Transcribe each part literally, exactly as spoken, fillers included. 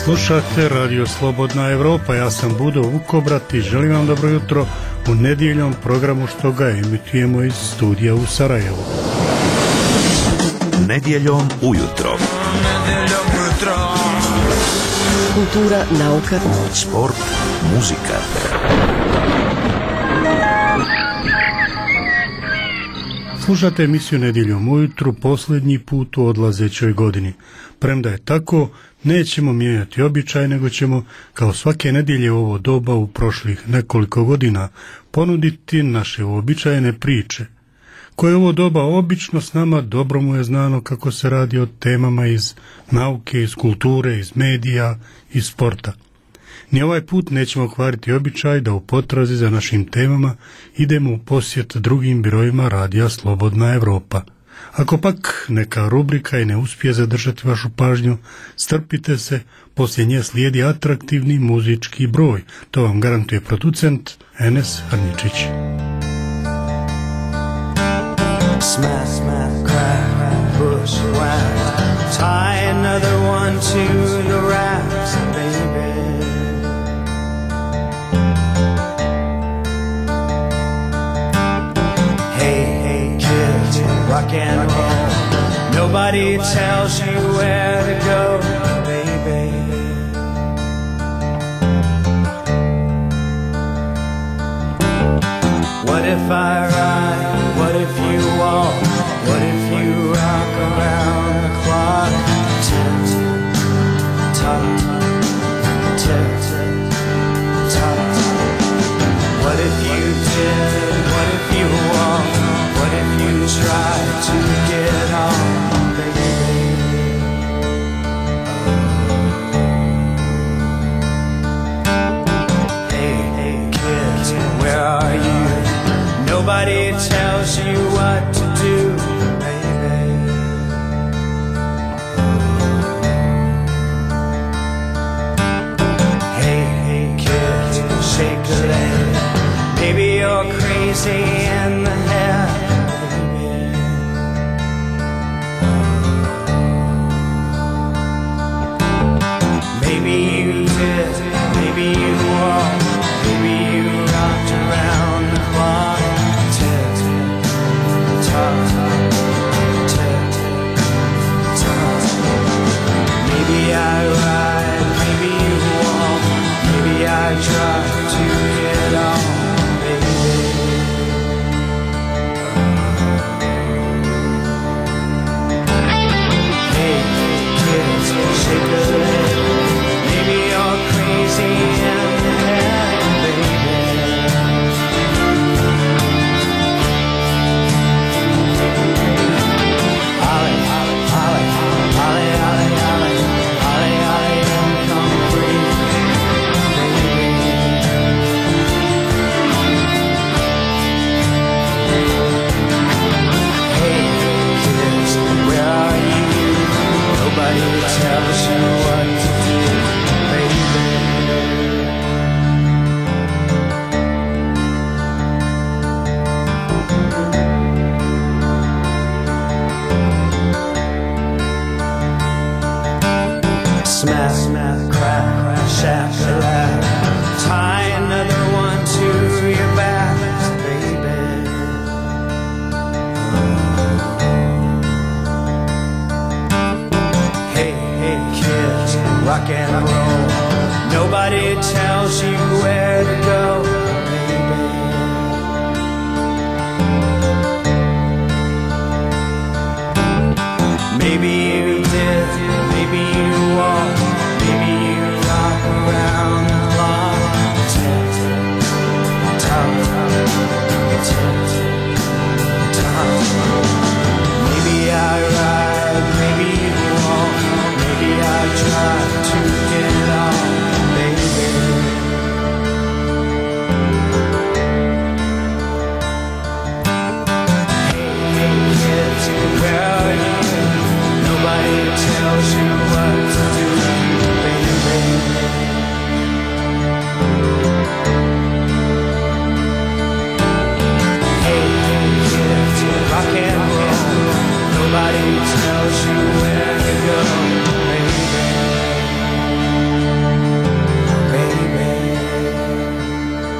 Slušate Radio Slobodna Evropa, ja sam Budo Vukobrat i želim vam dobro jutro u nedjeljnom programu što ga emitujemo iz studija u Sarajevu. Nedjeljom ujutro. Nedjeljom ujutro. Kultura, nauka, sport, muzika. Slušate emisiju Nedjeljom ujutru posljednji put u odlazećoj godini. Premda je tako, nećemo mijenjati običaj, nego ćemo, kao svake nedjelje u ovo doba u prošlih nekoliko godina, ponuditi naše uobičajene priče, koje ovo doba obično s nama dobro mu je znano kako se radi o temama iz nauke, iz kulture, iz medija, iz sporta. Ni ovaj put nećemo kvariti običaj da u potrazi za našim temama idemo u posjet drugim birojima Radija Slobodna Evropa. Ako pak neka rubrika i ne uspije zadržati vašu pažnju, strpite se, poslije nje slijedi atraktivni muzički broj. To vam garantuje producent Enes Hrničić. Smack, smack, crack, bush, whack. Tie another one to the rafts, baby. Hey, hey, kids, rock and roll. Nobody tells you where to go, baby. What if I ride? What if you walk? What if you rock around the clock? Tick, tock, tick, tock. What if you did? What if you walk? What if you try to get on, baby? Hey, hey, kids, where are you? Nobody tells you what to do, baby. Hey, hey, kids, shake a leg. Maybe you're crazy in the head, baby. Maybe you did, maybe you walked, maybe you rocked around the clock. Maybe I ride, maybe you walk, maybe I try to get on, baby.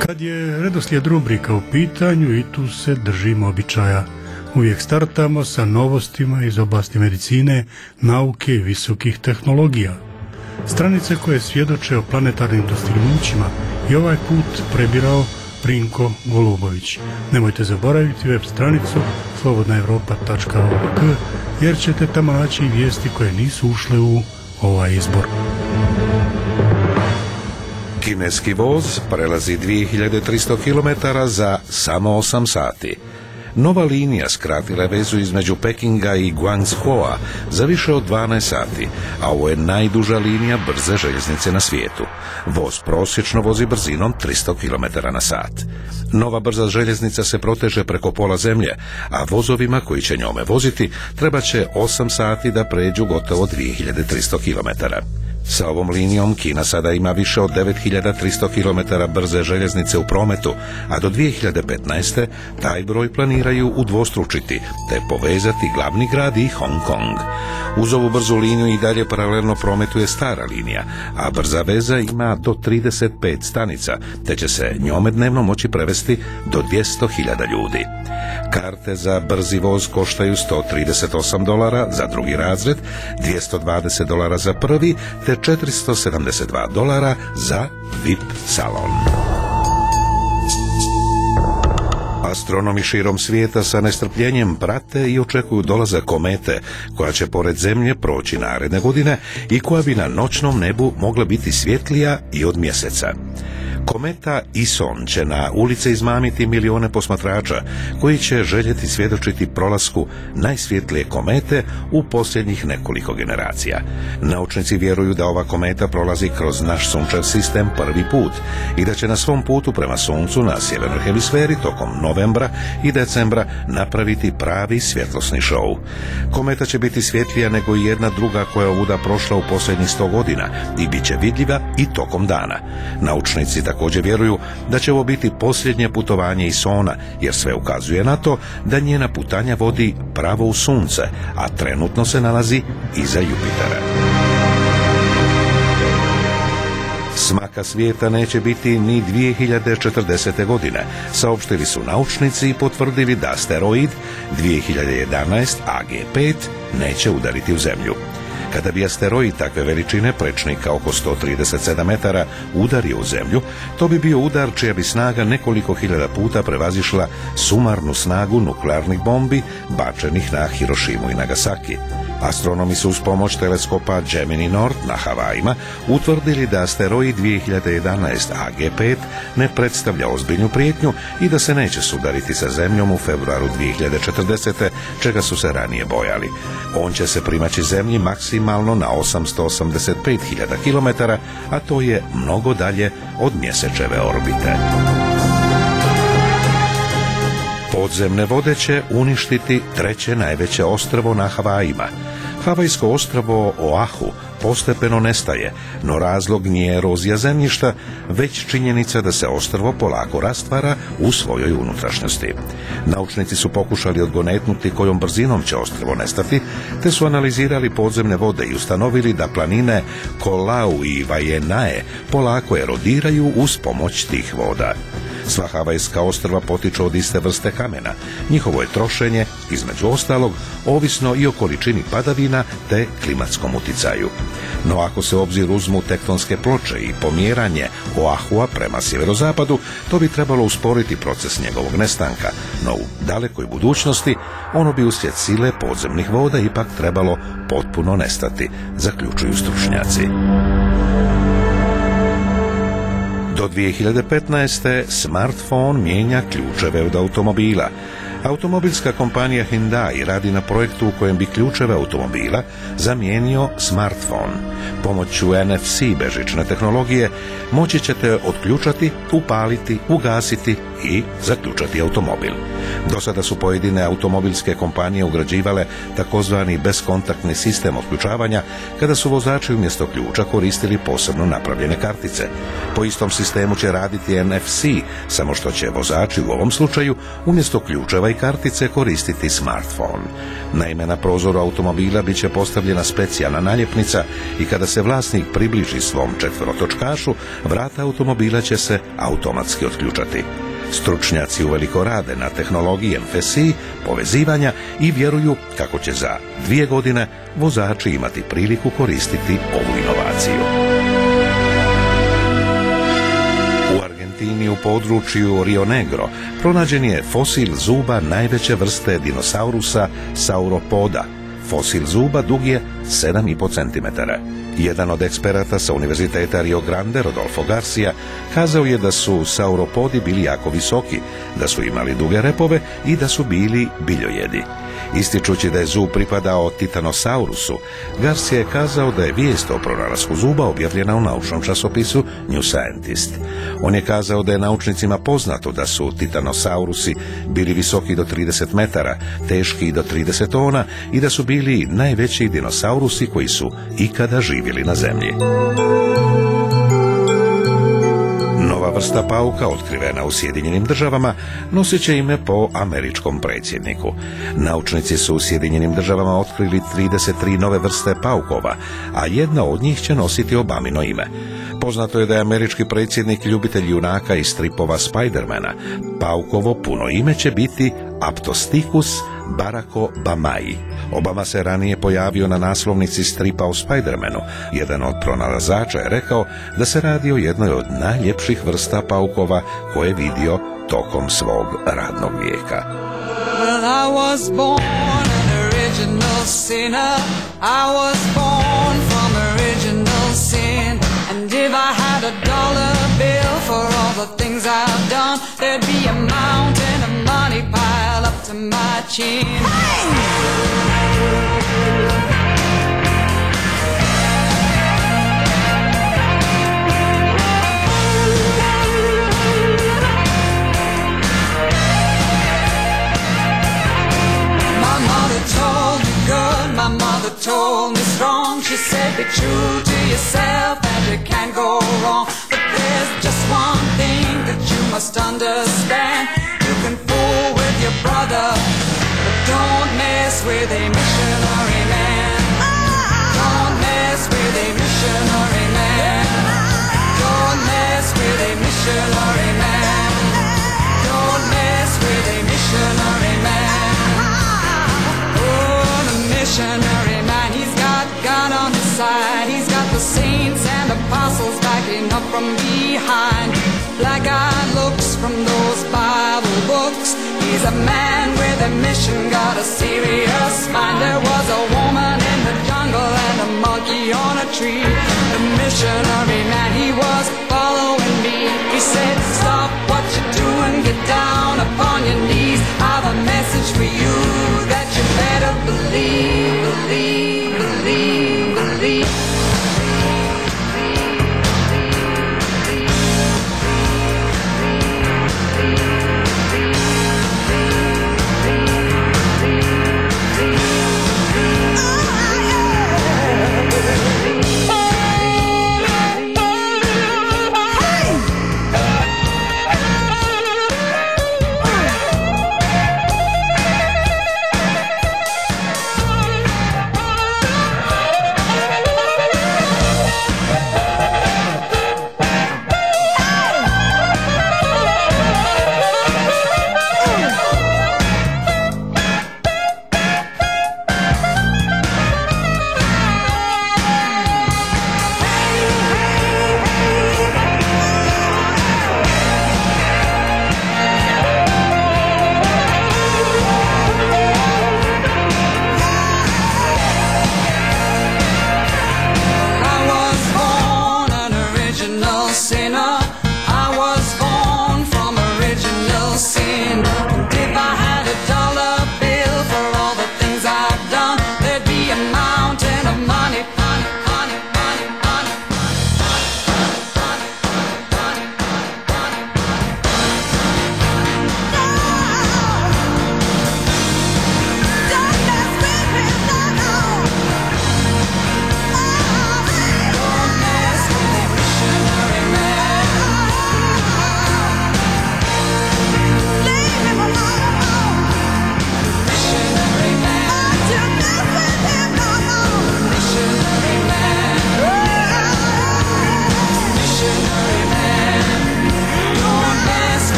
Kad je redoslijed rubrika u pitanju, i tu se držimo običaja. Uvijek startamo sa novostima iz oblasti medicine, nauke i visokih tehnologija. Stranice koje svjedoče o planetarnim dostignućima i ovaj put prebirao Brinko Golubović. Nemojte zaboraviti web stranicu slobodna europa tačka org jer ćete tamo naći vijesti koje nisu ušle u ovaj izbor. Kineski voz prelazi dvije hiljade tristo kilometara za samo osam sati. Nova linija skratila vezu između Pekinga i Guangzhoua za više od dvanaest sati, a ovo je najduža linija brze željeznice na svijetu. Voz prosječno vozi brzinom tristo kilometara na sat. Nova brza željeznica se proteže preko pola zemlje, a vozovima koji će njome voziti treba će osam sati da pređu gotovo dvije hiljade tristo kilometara. Sa ovom linijom Kina sada ima više od devet hiljada tristo kilometara brze željeznice u prometu, a do dvije hiljade petnaeste. taj broj planiraju udvostručiti, te povezati glavni grad i Hong Kong. Uz ovu brzu liniju i dalje paralelno prometuje stara linija, a brza veza ima do trideset pet stanica, te će se njome dnevno moći prevesti do dvjesto hiljada ljudi. Karte za brzi voz koštaju sto trideset osam dolara za drugi razred, dvjesto dvadeset dolara za prvi, te četiristo sedamdeset dva dolara za V I P salon. Astronomi širom svijeta sa nestrpljenjem prate i očekuju dolazak komete, koja će pored Zemlje proći naredne godine i koja bi na noćnom nebu mogla biti svjetlija i od mjeseca. Kometa Ison će na ulice izmamiti milijone posmatrača koji će željeti svjedočiti prolasku najsvjetlije komete u posljednjih nekoliko generacija. Naučnici vjeruju da ova kometa prolazi kroz naš sunčev sistem prvi put i da će na svom putu prema suncu na sjevernoj hemisferi tokom novembra i decembra napraviti pravi svjetlosni šou. Kometa će biti svjetlija nego i jedna druga koja je ovuda prošla u posljednjih sto godina i bit će vidljiva i tokom dana. Naučnici također vjeruju da će ovo biti posljednje putovanje Isona, jer sve ukazuje na to da njena putanja vodi pravo u sunce, a trenutno se nalazi iza Jupitera. Smaka svijeta neće biti ni dvije hiljade četrdesete. godine, saopštili su naučnici i potvrdili da asteroid dvije hiljade jedanaest A G pet neće udariti u Zemlju. Kada bi asteroid takve veličine, prečnika oko sto trideset sedam metara, udario u Zemlju, to bi bio udar čija bi snaga nekoliko hiljada puta prevazišla sumarnu snagu nuklearnih bombi bačenih na Hirošimu i Nagasaki. Astronomi su uz pomoć teleskopa Gemini Nord na Havajima utvrdili da asteroid dvije hiljade jedanaest A G pet ne predstavlja ozbiljnu prijetnju i da se neće sudariti sa Zemljom u februaru dvije hiljade četrdesete. čega su se ranije bojali. On će se primaći Zemlji maksimalno na osamsto osamdeset pet hiljada kilometara, a to je mnogo dalje od mjesečeve orbite. Podzemne vode će uništiti treće najveće ostrvo na Havajima. Havajsko ostrvo Oahu postepeno nestaje, no razlog nije erozija zemljišta, već činjenica da se ostrvo polako rastvara u svojoj unutrašnjosti. Naučnici su pokušali odgonetnuti kojom brzinom će ostrvo nestati, te su analizirali podzemne vode i ustanovili da planine Kolau i Vajenae polako erodiraju uz pomoć tih voda. Sva havajska ostrva potiču od iste vrste kamena. Njihovo je trošenje, između ostalog, ovisno i o količini padavina te klimatskom uticaju. No ako se u obzir uzmu tektonske ploče i pomjeranje Oahua prema sjeverozapadu, to bi trebalo usporiti proces njegovog nestanka, no u dalekoj budućnosti ono bi uslijed sile podzemnih voda ipak trebalo potpuno nestati, zaključuju stručnjaci. Do dvije hiljade petnaeste. smartphone mijenja ključeve od automobila. Automobilska kompanija Hyundai radi na projektu u kojem bi ključeve automobila zamijenio smartphone. Pomoću N F C bežične tehnologije moći ćete otključati, upaliti, ugasiti i zaključati automobil. Do sada su pojedine automobilske kompanije ugrađivale takozvani beskontaktni sistem otključavanja kada su vozači umjesto ključa koristili posebno napravljene kartice. Po istom sistemu će raditi N F C, samo što će vozači u ovom slučaju umjesto ključeva i kartice koristiti smartphone. Naime, na prozoru automobila bit će postavljena specijalna naljepnica i kada se vlasnik približi svom četverotočkašu, vrata automobila će se automatski otključati. Stručnjaci uveliko rade na tehnologiji N F C, povezivanja i vjeruju kako će za dvije godine vozači imati priliku koristiti ovu inovaciju. U Argentini u području Rio Negro pronađen je fosil zuba najveće vrste dinosaurusa sauropoda. Fosil zuba dug je sedam i po centimetara. Jedan od eksperata sa Univerziteta Rio Grande, Rodolfo Garcia, kazao je da su sauropodi bili jako visoki, da su imali duge repove i da su bili biljojedi. Ističući da je zub pripadao Titanosaurusu, Garcia je kazao da je vijest o pronalasku zuba objavljena u naučnom časopisu New Scientist. On je kazao da je naučnicima poznato da su Titanosaurusi bili visoki do trideset metara, teški do trideset tona i da su bili najveći dinosaurusi koji su ikada živjeli na zemlji. Nova vrsta pauka, otkrivena u Sjedinjenim državama, nosit će ime po američkom predsjedniku. Naučnici su u Sjedinjenim državama otkrili trideset tri nove vrste paukova, a jedna od njih će nositi Obamino ime. Poznato je da je američki predsjednik ljubitelj junaka iz stripova Spidermana. Paukovo puno ime će biti Aptosticus baracobamai. Obama se ranije pojavio na naslovnici stripa o Spidermanu. Jedan od pronalazača je rekao da se radi o jednoj od najljepših vrsta paukova koje je vidio tokom svog radnog vijeka. Well, I was born an original sinner. I was born from original sin. And if I had a dollar bill for all the things I've done, there'd be a mountain of money piled up to my chin. My mother told me good, my mother told me strong. She said be true to yourself and you can't go wrong. But there's just one thing that you must understand. You can fool with your brother, but don't mess with a missionary man. Don't mess with a missionary man. Don't mess with a missionary man. Don't mess with a missionary man. Oh, the missionary man, he's got God on his side. He's got the saints and apostles backing up from behind. Black-eyed looks from those Bible books. He's a man with a mission, got a serious mind. There was a woman in the jungle and a monkey on a tree. The missionary man, he was following me. He said, stop what you're doing, get down upon your knees. I've a message for you that you better believe, believe, believe, believe.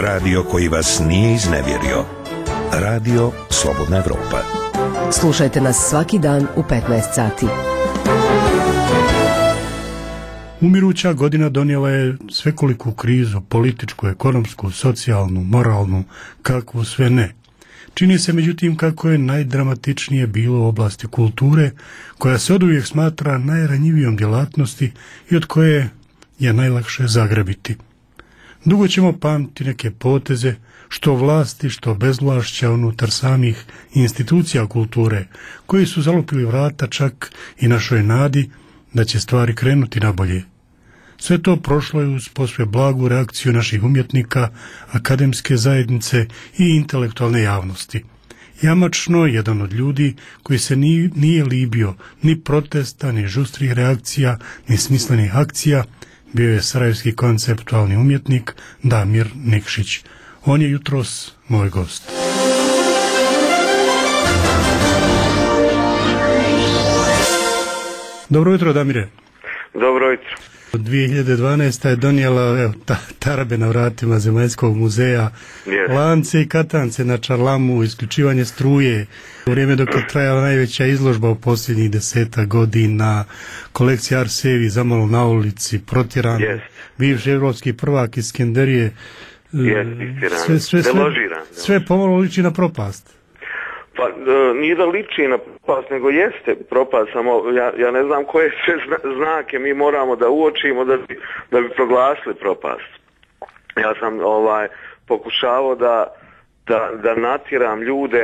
Radio koji vas nije iznevjerio. Radio Slobodna Evropa. Slušajte nas svaki dan u petnaest sati. Umiruća godina donijela je svekoliku krizu, političku, ekonomsku, socijalnu, moralnu, kakvu sve ne. Čini se međutim kako je najdramatičnije bilo u oblasti kulture, koja se oduvijek smatra najranjivijom djelatnosti i od koje je najlakše zagrabiti. Dugo ćemo pamtiti neke poteze, što vlasti, što bezvlašća unutar samih institucija kulture, koji su zalupili vrata čak i našoj nadi da će stvari krenuti nabolje. Sve to prošlo je uz posve blagu reakciju naših umjetnika, akademske zajednice i intelektualne javnosti. Jamačno, jedan od ljudi koji se nije, nije libio ni protesta, ni žustrih reakcija, ni smislenih akcija, bio je sarajevski konceptualni umjetnik Damir Nikšić. On je jutros moj gost. Dobro jutro, Damire. Dobro jutro. dvije hiljade dvanaeste. je donijela evo, ta, tarabe na vratima Zemaljskog muzeja, yes. lance i katance na čarlamu, isključivanje struje, u vrijeme dok je trajala najveća izložba u posljednjih deseta godina, kolekcija Arsevi zamalo na ulici, protjeran, yes. bivši evropski prvak iz Skenderije, yes, sve, sve, sve, sve pomalo liči na propast. Pa nije da liči na propast, nego jeste propast, samo ja, ja ne znam koje sve znake mi moramo da uočimo da bi, da bi proglasili propast. Ja sam ovaj pokušavao da, da, da natjeram ljude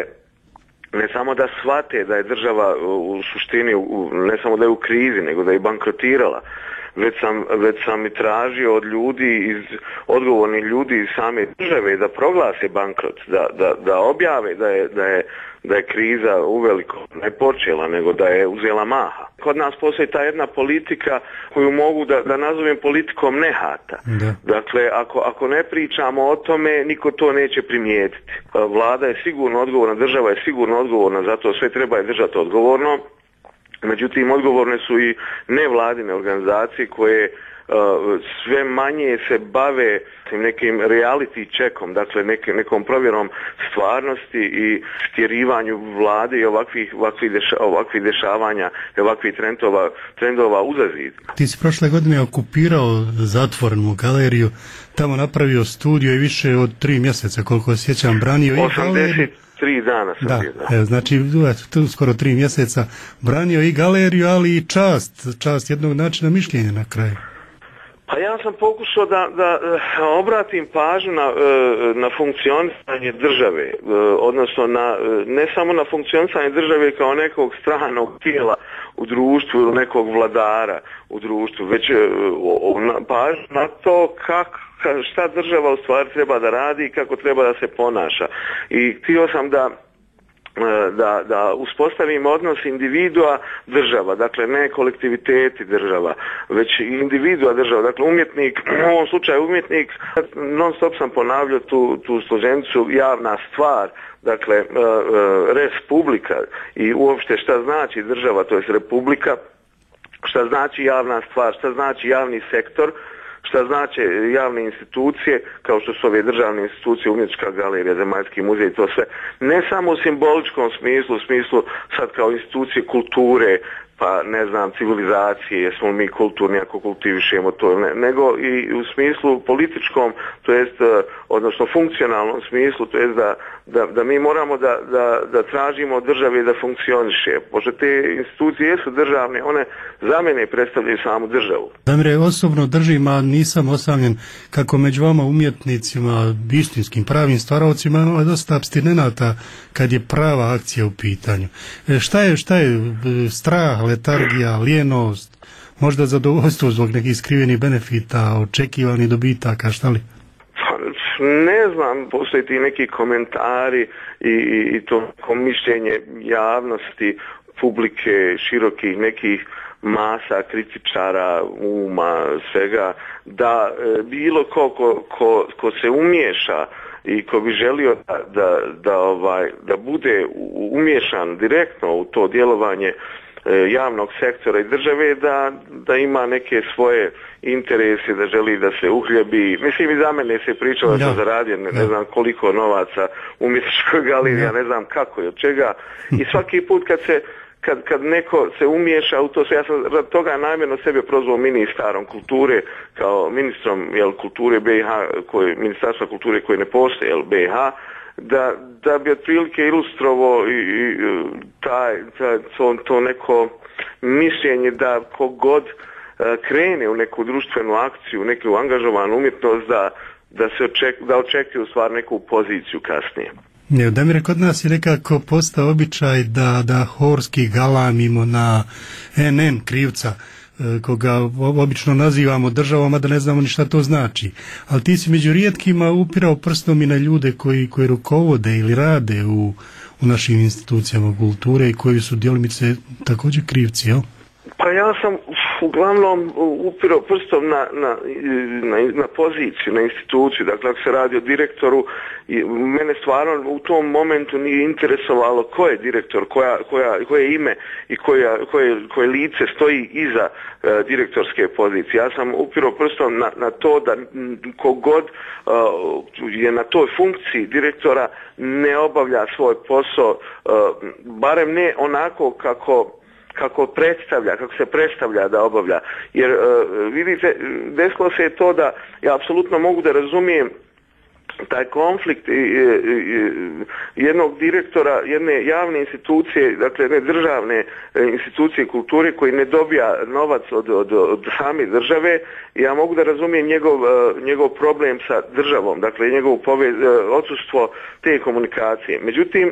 ne samo da shvate da je država u suštini u, ne samo da je u krizi, nego da je bankrotirala. Već sam, već sam i tražio od ljudi, iz odgovornih ljudi iz same države da proglase bankrot, da, da, da objave da je, da je, da je kriza uveliko ne počela, nego da je uzela maha. Kod nas postoji ta jedna politika koju mogu da, da nazovem politikom nehata. Da. Dakle, ako, ako ne pričamo o tome, niko to neće primijetiti. Vlada je sigurno odgovorna, država je sigurno odgovorna, zato sve treba je držati odgovorno. Međutim, odgovorne su i nevladine organizacije koje uh, sve manje se bave nekim reality checkom, dakle neke, nekom provjerom stvarnosti i stjerivanju vlade i ovakvih, ovakvih, deša, ovakvih dešavanja i ovakvih trendova, trendova uzazid. Ti si prošle godine okupirao zatvorenu galeriju, tamo napravio studio i više od tri mjeseca, koliko sjećam, branio i galeriju. Tri dana sam da, bio, da. Evo, znači tu skoro tri mjeseca branio i galeriju, ali i čast, čast jednog načina mišljenja na kraju. Pa ja sam pokušao da, da obratim pažnju na, na funkcionisanje države, odnosno na, ne samo na funkcionisanje države kao nekog stranog tijela u društvu ili nekog vladara u društvu, već pažnju na to kako šta država u stvari treba da radi i kako treba da se ponaša. I htio sam da da, da uspostavim odnos individua država, dakle ne kolektiviteti država, već individua država, dakle umjetnik, u ovom slučaju umjetnik, non stop sam ponavljao tu, tu složenicu javna stvar, dakle res publika i uopšte šta znači država, to je republika, šta znači javna stvar, šta znači javni sektor, šta znači javne institucije, kao što su ove državne institucije, umjetnička galerija, Zemaljski muzej, to sve, ne samo u simboličkom smislu, u smislu sad kao institucije kulture, pa ne znam, civilizacije, jesmo mi kulturni ako kultivišemo to, ne, nego i u smislu političkom, to jest, odnosno funkcionalnom smislu, to jest da, da, da mi moramo da, da, da tražimo od države da funkcioniše. Pošto te institucije jesu državne, one za mene predstavljaju samu državu. Damire, osobno držim, a nisam osamljen kako među vama umjetnicima, istinskim pravim stvaravcima, ima dosta apstinenata kad je prava akcija u pitanju. E, šta je, šta je strah, letargija, lijenost, možda zadovoljstvo zbog nekih skrivenih benefita, očekivanih dobitaka, šta li? Ne znam, postoje ti neki komentari i, i, i to mišljenje javnosti, publike, širokih nekih masa, kritičara, uma, svega, da e, bilo ko, ko, ko, ko se umiješa i ko bi želio da, da, da, ovaj, da bude umiješan direktno u to djelovanje javnog sektora i države da, da ima neke svoje interese, da želi da se uhljebi. Mislim, i za mene se pričalo da sam zaradio ne, ne znam koliko novaca u umjetničkoj galeriji, ja ne znam kako i od čega. I svaki put kad se Kad, kad neko se umiješa u to, ja sam rad toga namjerno sebe prozvao ministarom kulture, kao ministrom jel, kulture B i H, koji, ministarstva kulture koji ne postoje, jel, B i H, da, da bi otprilike ilustrovao i, i taj, taj, to, to neko mišljenje da kogod krene u neku društvenu akciju, neku angažovanu umjetnost, da, da, se oček, da očekuje u stvari neku poziciju kasnije. Damire, kod nas je nekako postao običaj da, da horski galamimo na en en krivca, koga obično nazivamo državom, a da ne znamo ni šta to znači. Ali ti si među rijetkima upirao prstom i na ljude koji, koji rukovode ili rade u, u našim institucijama kulture i koji su djelomice također krivci, jel? Pa ja sam uglavnom upirao prstom na, na, na, na poziciju, na instituciju. Dakle, ako se radi o direktoru, mene stvarno u tom momentu nije interesovalo ko je direktor, koja, koja, koje ime i koja, koje, koje lice stoji iza uh, direktorske pozicije. Ja sam upirao prstom na, na to da kogod uh, je na toj funkciji direktora ne obavlja svoj posao, uh, barem ne onako kako kako predstavlja, kako se predstavlja da obavlja. Jer uh, vidite, desilo se je to da ja apsolutno mogu da razumijem taj konflikt i, i, i, jednog direktora jedne javne institucije, dakle ne državne institucije kulture koji ne dobija novac od, od, od same države. Ja mogu da razumijem njegov, njegov problem sa državom, dakle njegovo povez, odsustvo te komunikacije. Međutim,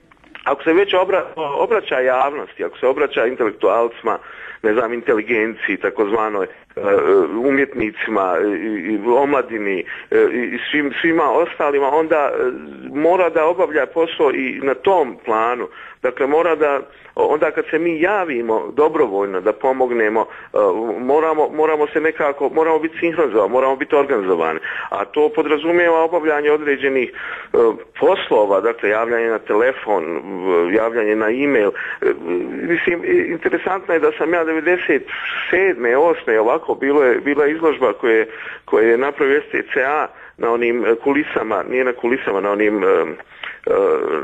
ako se već obra, obraća javnosti, ako se obraća intelektualcima, ne znam, inteligenciji, takozvanoj umjetnicima, i, i omladini i svim, svima ostalima, onda mora da obavlja posao i na tom planu. Dakle, mora da, onda kad se mi javimo dobrovoljno da pomognemo, moramo, moramo se nekako, moramo biti sinhronizovani, moramo biti organizovani. A to podrazumijeva obavljanje određenih poslova, dakle, javljanje na telefon, javljanje na e-mail. Mislim, interesantno je da sam ja devedeset sedme, osme ovako, bilo je, bila izložba koje, koje je napravio S T C A na onim kulisama, nije na kulisama, na onim Uh,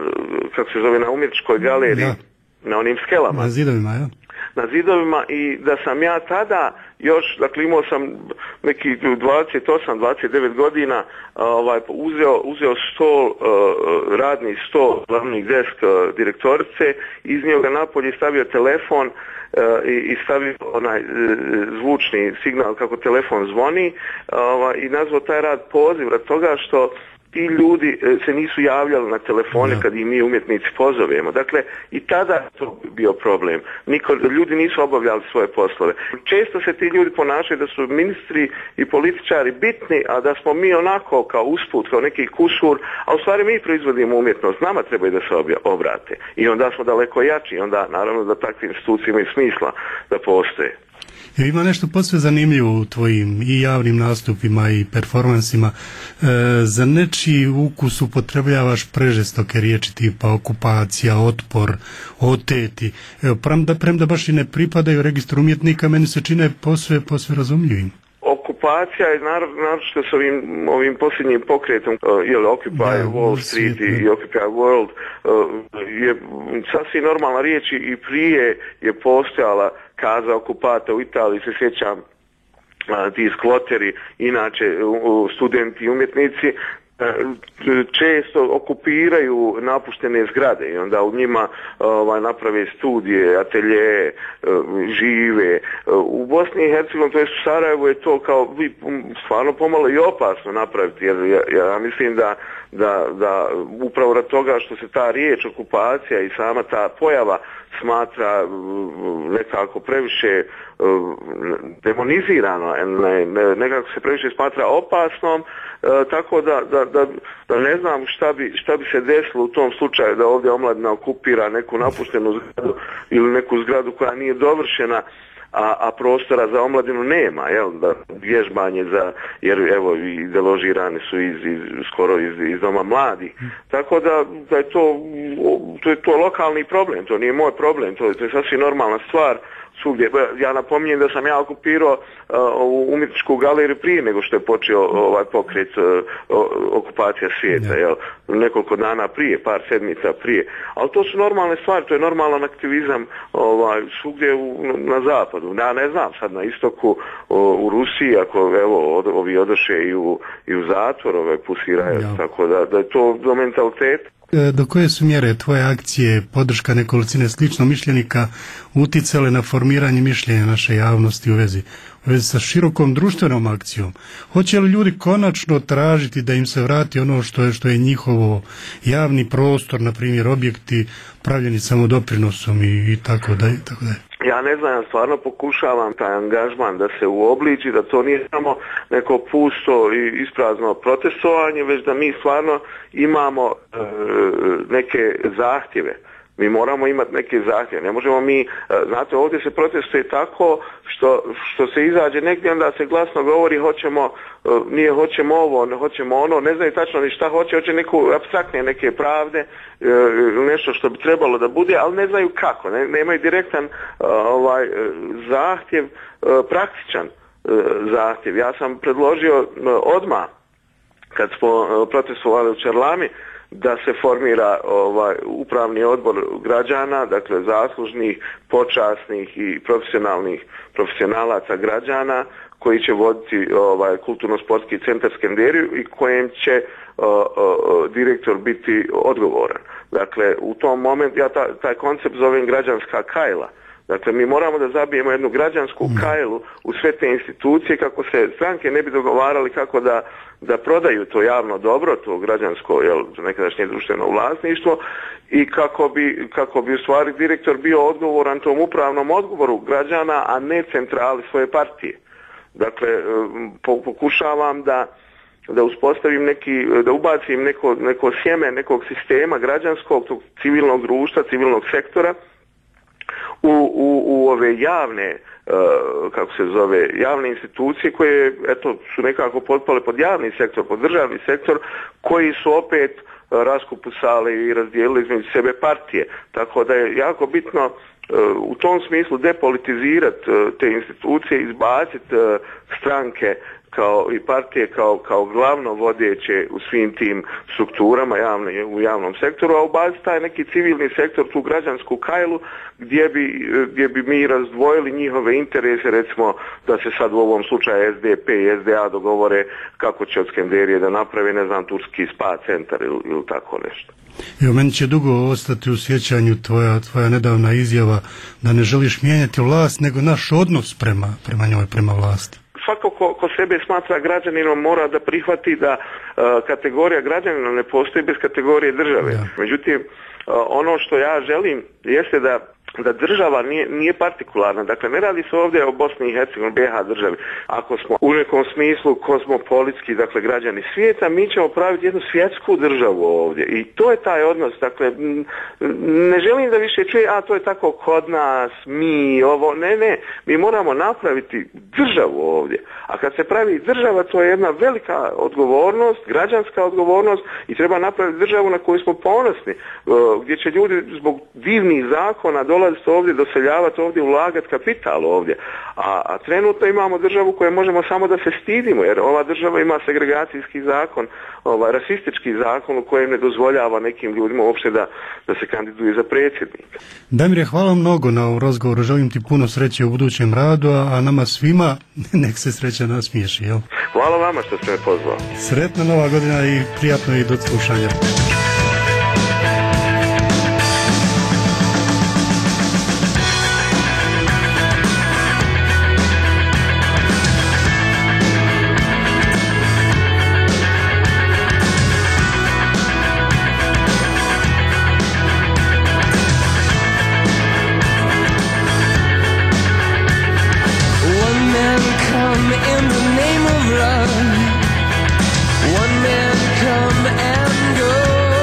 kako se zove, na umjetničkoj galeriji, ja. Na onim skelama. Na zidovima, ja. Na zidovima, i da sam ja tada još, dakle imao sam neki dvadeset osam dvadeset devet godina, ovaj, uzeo, uzeo stol, uh, radni stol, glavni desk uh, direktorice, iznio ga napolje i stavio telefon uh, i, i stavio onaj uh, zvučni signal kako telefon zvoni, uh, i nazvao taj rad poziv rad toga što ti ljudi se nisu javljali na telefone ja. Kad i mi umjetnici pozovemo. Dakle, i tada je to bio problem. Niko, ljudi nisu obavljali svoje poslove. Često se ti ljudi ponašaju da su ministri i političari bitni, a da smo mi onako kao usput, kao neki kusur, a u stvari mi proizvodimo umjetnost. Nama trebaju da se obrate. I onda smo daleko jači. I onda naravno da takve institucije imaju smisla da postoje. Ima nešto posve zanimljivo u tvojim i javnim nastupima i performansima. E, za nečiji ukus upotrebljavaš prežestoke riječi tipa okupacija, otpor, oteti. Evo, premda, premda baš i ne pripadaju registru umjetnika, meni se čine posve, posve razumljivim. Okupacija je naročito s ovim, ovim posljednjim pokretom, uh, je Occupy da, Wall Street svijet, i Occupy World, uh, je sasvim normalna riječ i prije je postojala kaza okupata u Italiji, se sjećam, uh, ti skloteri, inače uh, studenti i umjetnici, često okupiraju napuštene zgrade i onda u njima ovaj, naprave studije, atelje, žive. U Bosni i Hercegovini, to jest u Sarajevu, je to kao stvarno pomalo i opasno napraviti, jer ja, ja mislim da, da, da upravo rad toga što se ta riječ okupacija i sama ta pojava smatra nekako previše demonizirano, nekako se previše smatra opasnom, tako da, da, da, da ne znam šta bi, šta bi se desilo u tom slučaju da ovdje omladina okupira neku napuštenu zgradu ili neku zgradu koja nije dovršena. a, a prostora za omladinu nema, jel, da vježbanje za, jer evo i deložirani su iz, iz, skoro iz, iz doma mladih, tako da, da je to, to je to lokalni problem, to nije moj problem, to je, to je sasvim normalna stvar. Svugdje. Ja napominjem da sam ja okupirao uh, ovu umjetničku galeriju prije nego što je počeo ovaj pokret uh, okupacija svijeta, jel? Nekoliko dana prije, par sedmica prije. Ali to su normalne stvari, to je normalan aktivizam ovaj, svugdje u, na zapadu. Ja ne znam, sad na istoku o, u Rusiji, ako evo od, ovi odoše i u, i u zatvor, ove pusiraju, tako da, da je to do mentaliteta. Do koje su mjere tvoje akcije, podrška nekolicine slično mišljenika uticale na formiranje mišljenja naše javnosti u vezi, u vezi sa širokom društvenom akcijom? Hoće li ljudi konačno tražiti da im se vrati ono što je, što je njihovo javni prostor, na primjer objekti pravljeni samo doprinosom i, i tako da i tako da. Ja ne znam, ja stvarno pokušavam taj angažman da se uobliči, da to nije samo neko pusto i isprazno protestovanje, već da mi stvarno imamo e, neke zahtjeve. Mi moramo imati neke zahtjeve. Ne možemo mi, znate, ovdje se protestuje tako što, što se izađe negdje, onda se glasno govori hoćemo, nije hoćemo ovo, ne hoćemo ono, ne znaju tačno ni šta hoće, hoće neku apstraktne neke pravde, nešto što bi trebalo da bude, ali ne znaju kako, ne, nemaju direktan ovaj, zahtjev, praktičan zahtjev. Ja sam predložio odmah, kad smo protestovali u Čerlami, da se formira ovaj upravni odbor građana, dakle zaslužnih, počasnih i profesionalnih profesionalaca građana koji će voditi ovaj kulturno-sportski centar Skenderiju i kojem će o, o, direktor biti odgovoran. Dakle, u tom momentu ja ta, taj koncept zovem građanska kajla. Dakle, mi moramo da zabijemo jednu građansku kajlu u sve te institucije kako se stranke ne bi dogovarali kako da, da prodaju to javno dobro, to građansko, jel, nekadašnje društveno vlasništvo i kako bi, kako bi u stvari direktor bio odgovoran tom upravnom odgovoru građana, a ne centrali svoje partije. Dakle, pokušavam da da uspostavim neki, da ubacim neko, neko sjeme nekog sistema građanskog, tog civilnog društva, civilnog sektora, U, u, u ove javne, uh, kako se zove, javne institucije koje, eto, su nekako potpale pod javni sektor, pod državni sektor, koji su opet uh, raskupusali i razdijelili između sebe partije. Tako da je jako bitno uh, u tom smislu depolitizirati uh, te institucije, izbaciti uh, stranke kao i partije kao, kao glavno vodeće u svim tim strukturama javne, u javnom sektoru, a ubaciti taj neki civilni sektor, tu građansku kajlu gdje bi, gdje bi mi razdvojili njihove interese, recimo da se sad u ovom slučaju S D P i S D A dogovore kako će od Skenderije da napravi, ne znam, turski spa centar ili, ili tako nešto. Evo, meni će dugo ostati u sjećanju tvoja, tvoja nedavna izjava da ne želiš mijenjati vlast, nego naš odnos prema, prema njoj, prema vlasti. Svako ko, ko sebe smatra građaninom mora da prihvati da uh, kategorija građanina ne postoji bez kategorije države. Ja. Međutim, uh, ono što ja želim jeste da da država nije, nije partikularna. Dakle, ne radi se ovdje o Bosni i Hercegovini, B iH državi. Ako smo u nekom smislu kozmopolitski, dakle, građani svijeta, mi ćemo praviti jednu svjetsku državu ovdje. I to je taj odnos. Dakle, ne želim da više čuje, a to je tako kod nas, mi, ovo, ne, ne. Mi moramo napraviti državu ovdje. A kad se pravi država, to je jedna velika odgovornost, građanska odgovornost i treba napraviti državu na koju smo ponosni, gdje će ljudi zbog divnih zakona dolaziti ovdje, doseljavati ovdje, ulagati kapital ovdje. A, a trenutno imamo državu koju možemo samo da se stidimo, jer ova država ima segregacijski zakon, ovaj, rasistički zakon u kojem ne dozvoljava nekim ljudima uopšte da, da se kandiduju za predsjednika. Damire, hvala mnogo na ovom razgovoru, želim ti puno sreće u budućem radu, a nama svima nek se sreća nasmiješi, jel? Hvala vama što ste me pozvali. Sretna nova godina i prijatno i do slušanja. One man come and go.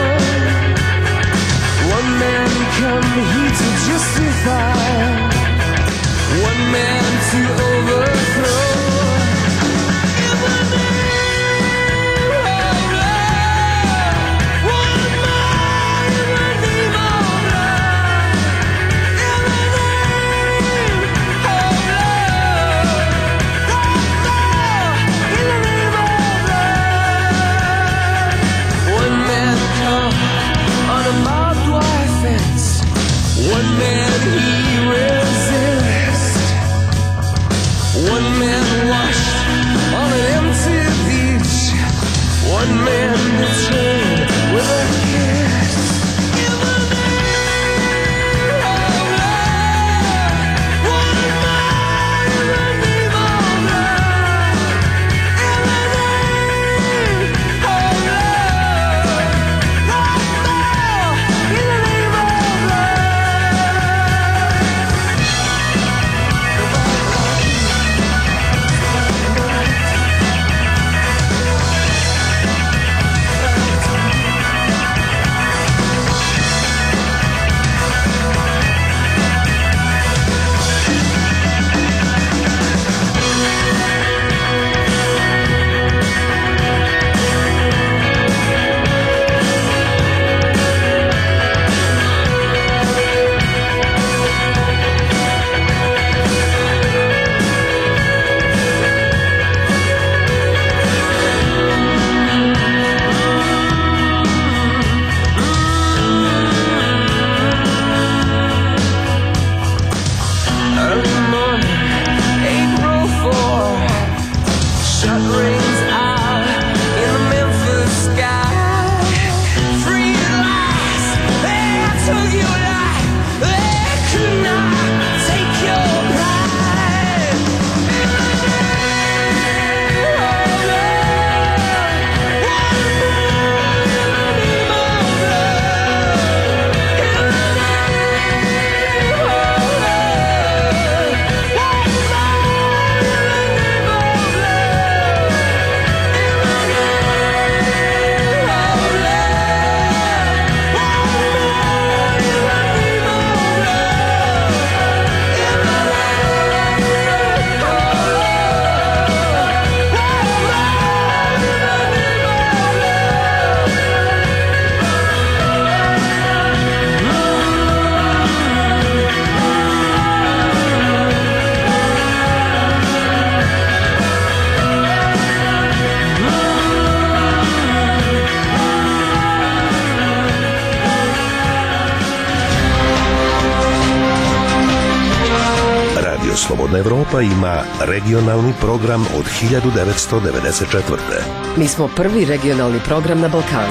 Slobodna Evropa ima regionalni program od hiljadu devetsto devedeset četvrte. Mi smo prvi regionalni program na Balkanu.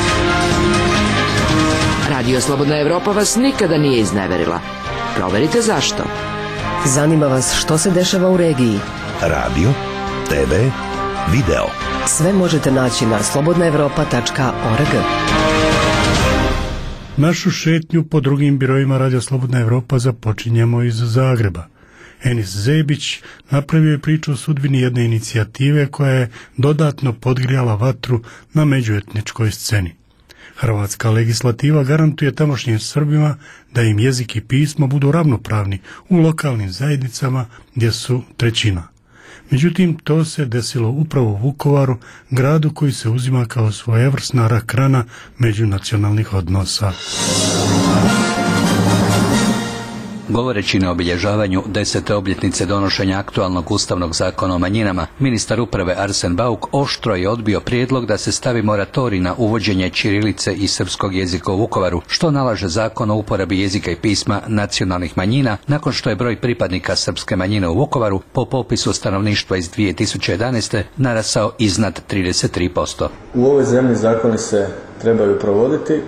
Radio Slobodna Evropa vas nikada nije izneverila. Proverite zašto. Zanima vas što se dešava u regiji. Radio, te ve, video. Sve možete naći na slobodna evropa tačka org. Našu šetnju po drugim biroima Radio Slobodna Evropa započinjemo iz Zagreba. Enis Zebić napravio je priču o sudbini jedne inicijative koja je dodatno podgrijala vatru na međuetničkoj sceni. Hrvatska legislativa garantuje tamošnjim Srbima da im jezik i pismo budu ravnopravni u lokalnim zajednicama gdje su trećina. Međutim, to se desilo upravo u Vukovaru, gradu koji se uzima kao svojevrsna rak rana međunacionalnih odnosa. Govoreći na obilježavanju desete obljetnice donošenja aktualnog ustavnog zakona o manjinama, ministar uprave Arsen Bauk oštro je odbio prijedlog da se stavi moratorij na uvođenje ćirilice i srpskog jezika u Vukovaru, što nalaže zakon o uporabi jezika i pisma nacionalnih manjina, nakon što je broj pripadnika srpske manjine u Vukovaru po popisu stanovništva iz dvije tisuće jedanaeste narasao iznad trideset tri posto. U ovoj zemlji zakoni se trebaju provoditi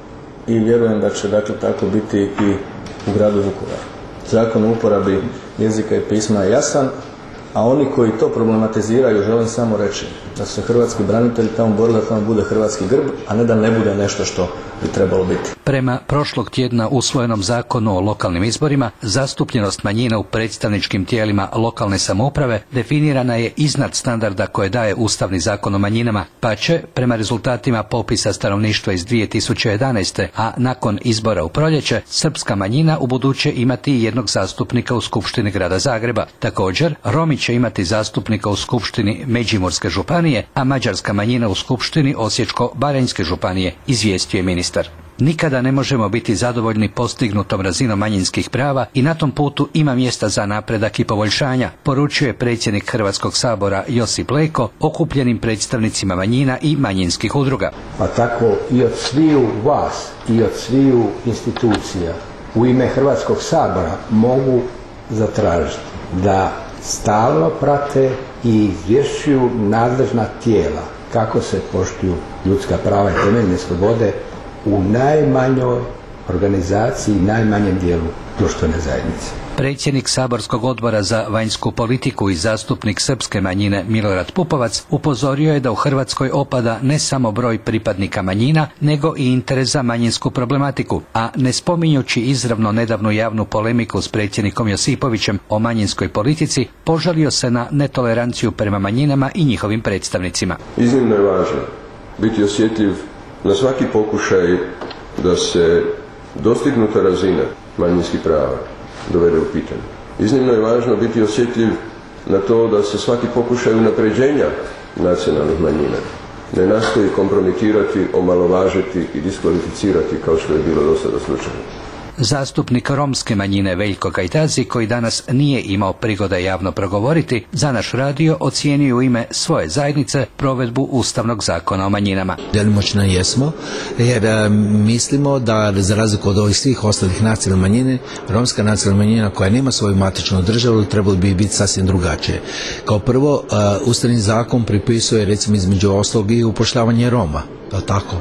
i vjerujem da će dakle tako biti i u gradu Vukovaru. Zakon o uporabi jezika i pisma je jasan, a oni koji to problematiziraju, želim samo reći da su se hrvatski branitelji tamo borili da tamo bude hrvatski grb, a ne da ne bude nešto što bi trebalo biti. Prema prošlog tjedna usvojenom zakonu o lokalnim izborima, zastupljenost manjina u predstavničkim tijelima lokalne samouprave definirana je iznad standarda koje daje Ustavni zakon o manjinama, pa će, prema rezultatima popisa stanovništva iz dvije tisuće jedanaeste, a nakon izbora u proljeće, srpska manjina u buduće imati jednog zastupnika u Skupštini grada Zagreba. Također, Romi će imati zastupnika u Skupštini Međimurske županije, a mađarska manjina u Skupštini Osječko-baranjske županije, izvijestio je ministar. Nikada ne možemo biti zadovoljni postignutom razinom manjinskih prava i na tom putu ima mjesta za napredak i poboljšanja, poručuje predsjednik Hrvatskog sabora Josip Leko okupljenim predstavnicima manjina i manjinskih udruga. Pa tako i od sviju vas i od sviju institucija u ime Hrvatskog sabora mogu zatražiti da stalno prate i izvješćuju nadležna tijela kako se poštuju ljudska prava i temeljne slobode u najmanjoj organizaciji, najmanjem dijelu društvene zajednice. Predsjednik saborskog odbora za vanjsku politiku i zastupnik srpske manjine Milorad Pupovac upozorio je da u Hrvatskoj opada ne samo broj pripadnika manjina, nego i interes za manjinsku problematiku, a ne spominjući izravno nedavnu javnu polemiku s predsjednikom Josipovićem o manjinskoj politici, požalio se na netoleranciju prema manjinama i njihovim predstavnicima. Iznimno je važno biti osjetljiv na svaki pokušaj da se dostignuta razina manjinskih prava dovede u pitanje. Iznimno je važno biti osjetljiv na to da se svaki pokušaj unapređenja nacionalnih manjina ne nastoji kompromitirati, omalovažiti i diskvalificirati kao što je bilo do sada slučaj. Zastupnik romske manjine Veljko Kajtazi, koji danas nije imao prigoda javno progovoriti, za naš radio ocijenio u ime svoje zajednice provedbu Ustavnog zakona o manjinama. Djelimoćno jesmo, jer a, mislimo da za razliku od ovih svih ostalih nacionalnih manjine, romska nacionalna manjina koja nema svoju matičnu državu trebalo bi biti sasvim drugačije. Kao prvo, a, Ustavni zakon pripisuje recimo između ostalog i upošljavanje Roma. To tako.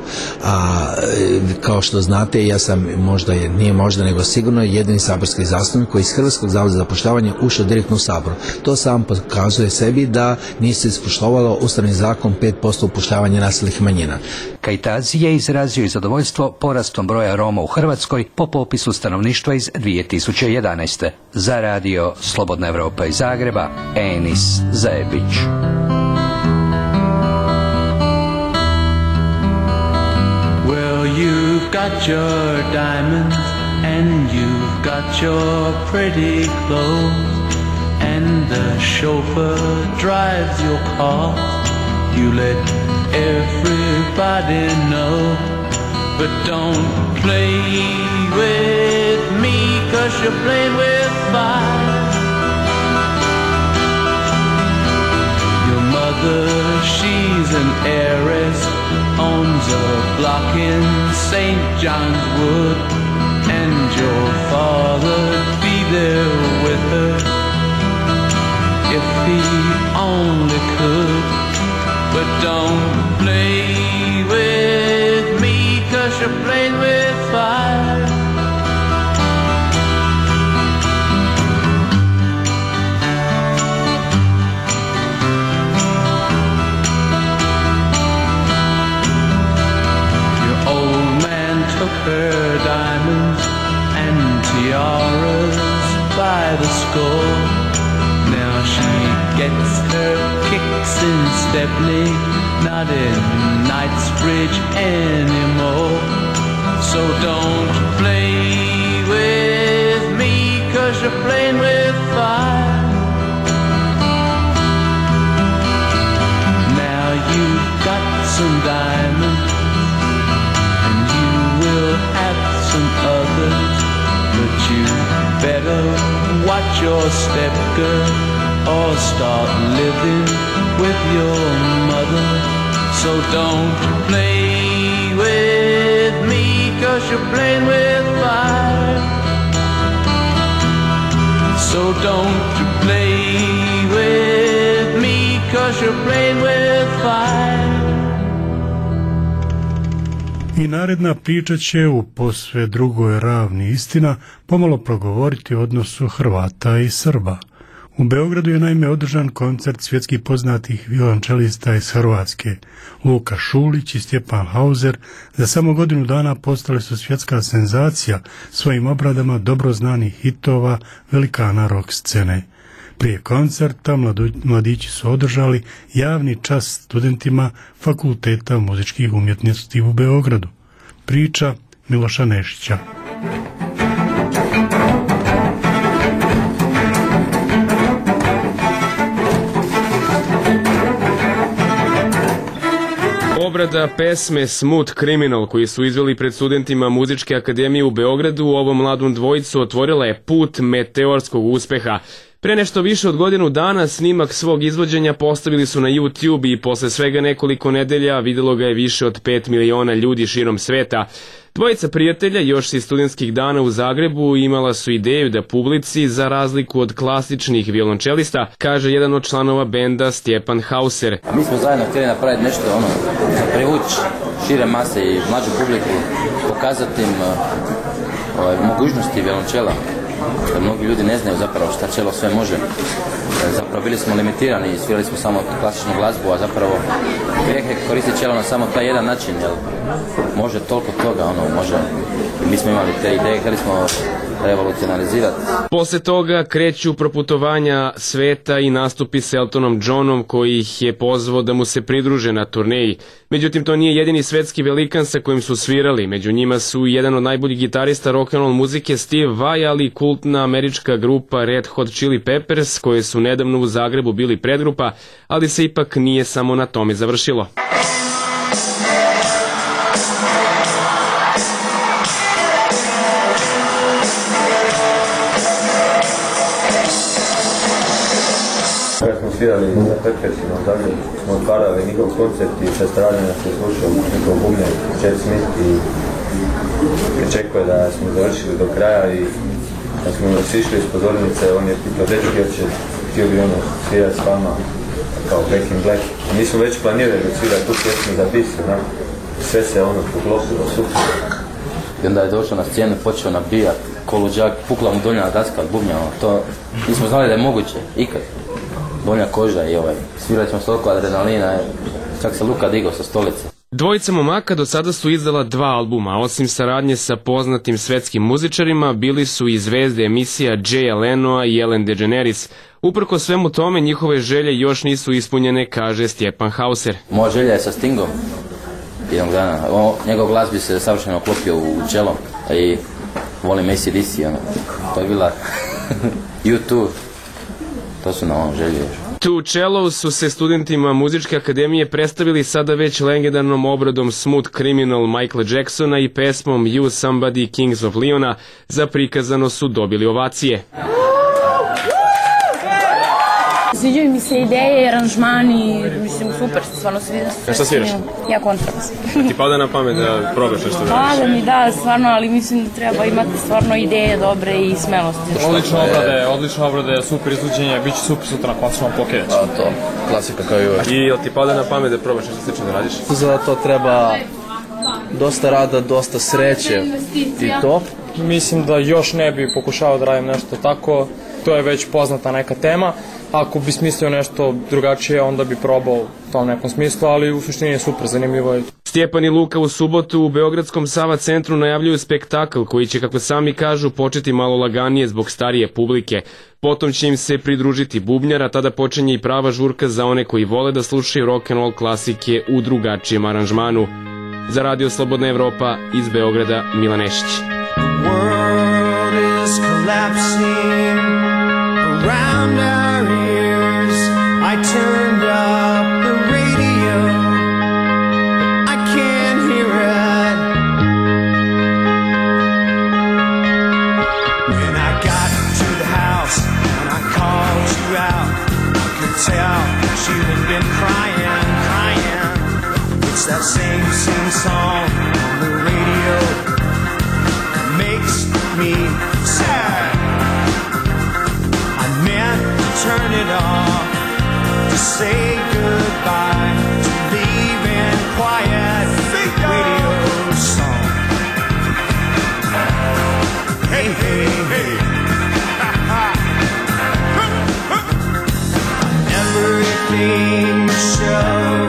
A kao što znate, ja sam možda, nije možda nego sigurno jedini saborski zastupnik koji iz Hrvatskog zavoda za zapošljavanje ušao direktno u sabor. To sam pokazuje sebi da nije se ispoštovalo Ustavni zakon pet posto upošljavanja nacionalnih manjina. Kajtazi je izrazio i zadovoljstvo porastom broja Roma u Hrvatskoj po popisu stanovništva iz dvije tisuće jedanaeste. Za radio Slobodna Evropa iz Zagreba, Enis Zebić. You've got your diamonds and you've got your pretty clothes and the chauffeur drives your car. You let everybody know, but don't play with me 'cause you're playing with fire. Your mother, she's an heiress, owns a block in Saint John's Wood, and your father'd be there with her we only could. But don't play with me, 'cause you're playing with fire. Your old man took her diamonds and tiaras by the score. Now she gets her kicks in Stepney, not in Knightsbridge anymore. So don't play with me, 'cause you're playing with fire. Now you've got some diamonds, and you will have some others, but you better watch your step, girl, or start living with your mother. So don't play with me, 'cause you're playing with fire. So don't play with me, 'cause you're playing with fire. I naredna priča će u posve drugoj ravni istina pomalo progovoriti o odnosu Hrvata i Srba. U Beogradu je naime održan koncert svjetskih poznatih violončelista iz Hrvatske. Luka Šulić i Stjepan Hauser za samo godinu dana postali su svjetska senzacija svojim obradama dobro znanih hitova velikana rock scene. Prije koncerta mladu, mladići su održali javni čas studentima Fakulteta muzičkih umjetnosti u Beogradu. Priča Miloša Nešića. Obrada pesme Smooth Criminal koju su izveli pred studentima Muzičke akademije u Beogradu ovom mladom dvojicu otvorila je put meteorskog uspeha. Pre nešto više od godinu dana snimak svog izvođenja postavili su na YouTube i posle svega nekoliko nedelja videlo ga je više od pet miliona ljudi širom sveta. Dvojica prijatelja još iz studentskih dana u Zagrebu imala su ideju da publici, za razliku od klasičnih violončelista, kaže jedan od članova benda Stjepan Hauser. A mi smo zajedno htjeli napraviti nešto ono, privući šire mase i mlađu publiku, pokazati im uh, ovaj, mogućnosti violončela. Da mnogi ljudi ne znaju zapravo šta čelo sve može. Zapravo bili smo limitirani i svirali smo samo klasičnu glazbu, a zapravo grijeh je koristiti čelo na samo taj jedan način, jer može toliko toga, ono, može. I mi smo imali te ideje, htjeli smo revolucionalizirati. Posle toga kreću proputovanja sveta i nastupi s Eltonom Johnom koji ih je pozvao da mu se pridruže na turneji. Međutim, to nije jedini svetski velikan sa kojim su svirali. Među njima su jedan od najboljih gitarista rock'n'roll muzike Steve Vai, ali i kultna američka grupa Red Hot Chili Peppers, koje su nedavno u Zagrebu bili predgrupa, ali se ipak nije samo na tome završilo. Kada smo svirali na Peppersima u Zagrebu, smo otvarali njihov koncert i sa strane nas je slušao njihov bubnjar Chad Smith i očekuje da smo završili do kraja i kad smo sišli iz pozornice, on je pitao dečki hoće, htio bi ono svirati s vama kao Back in Black. Mi smo već planirali da svirati tu pjesmu za Bisu, na? Sve se ono poklopilo, super. I onda je došao na scenu i počeo nabijati ko luđak, pukla mu donja daska od bubnja, to nismo znali da je moguće, ikad. Donja koža i ovaj, svirali smo s toliko adrenalina, čak se Luka digao sa stolice. Dvojica momaka do sada su izdala dva albuma, osim saradnje sa poznatim svetskim muzičarima, bili su i zvezde emisija Jaya Lenoa i Ellen DeGeneres. Uprko svemu tome, njihove želje još nisu ispunjene, kaže Stjepan Hauser. Moja želja je sa Stingom jednog dana. O, njegov glas bi se savršeno klopio u čelo i volim A C D C, ono. To je bila U dva. To su na ovom želji još. Two Cellos su se studentima Muzičke akademije predstavili sada već legendarnom obradom Smooth Criminal Michaela Jacksona i pesmom You Somebody Kings of Leona. Za prikazano su dobili ovacije. Sviđaju mi se ideje i aranžmani, mislim, super, stvarno sviđa. Šta sviraš? Ja kontrabas. Ti pada na pamet da probaš nešto da radiš? Pada mi, da, stvarno, ali mislim da treba imati stvarno ideje dobre i smelosti. Odlične obrade, odlične obrade, super izvođenje, bit će super sutra na koncertu Pokidać. A to, klasika kao i uvek. I jel ti pada na pamet da probaš nešto slično da radiš? Za to treba dosta rada, dosta sreće i to. Mislim da još ne bi pokušao da radim nešto tako, to je već poznata neka tema. Ako bi smislio nešto drugačije, onda bi probao u tom nekom smislu, ali u suštini je super, zanimljivo je. Stjepan i Luka u subotu u Beogradskom Sava centru najavljuju spektakl koji će, kako sami kažu, početi malo laganije zbog starije publike. Potom će im se pridružiti bubnjar, a tada počinje i prava žurka za one koji vole da slušaju rock'n'roll klasike u drugačijem aranžmanu. Za Radio Slobodna Evropa iz Beograda, Milan Nešić. Around our ears, I turned up the radio, I can't hear it. When I got to the house and I called you out, I could tell that you had been crying, crying. It's that same, same song on the radio that makes me sad. Turn it off to say goodbye, to leave in quiet radio song. Hey, hey, hey. Everything to show,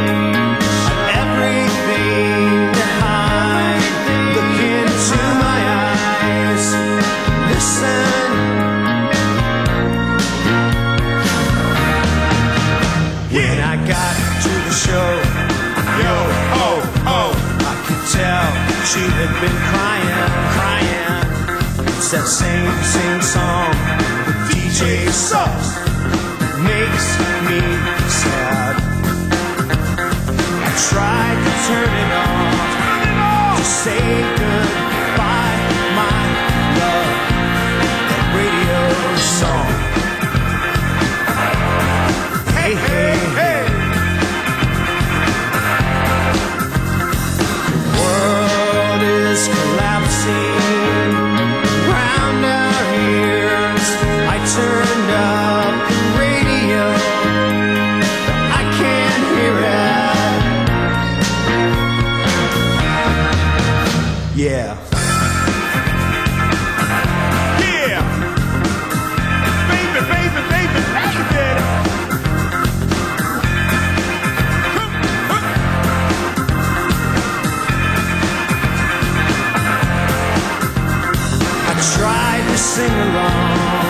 everything to hide. Look into my eyes, listen. When I got to the show, yo, oh, oh, I could tell she had been crying, crying. It's that same, same song, the D J sucks, makes me sad. I tried to turn it off, to say goodbye, my love, that radio song. Hey, hey, hey. The world is collapsing around our ears. I turned up the radio, but I can't hear it. Yeah. Yeah. Baby, baby, baby, baby. Tried to sing along,